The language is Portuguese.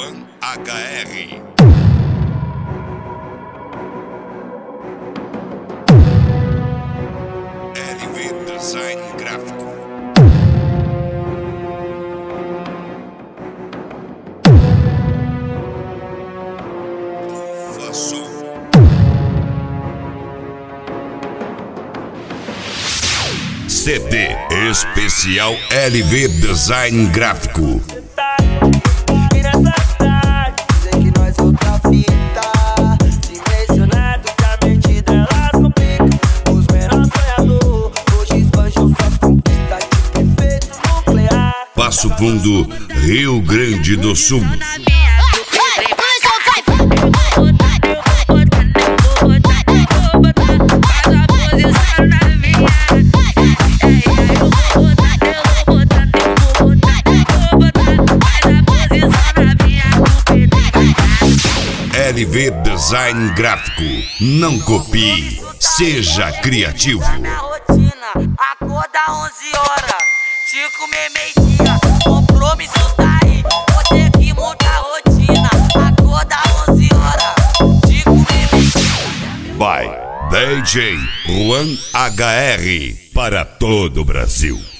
Juan HR. LV Design Gráfico. Faço. CD especial LV Design Gráfico. Passo Fundo, Rio Grande do Sul. LV Design Gráfico. Não copie, seja criativo. Acorda 11 horas, te comer meio-dia. Compromisso tá aí, vou ter que mudar a rotina. Acorda 11 horas, te comer meio-dia. By DJ Juan HR para todo o Brasil.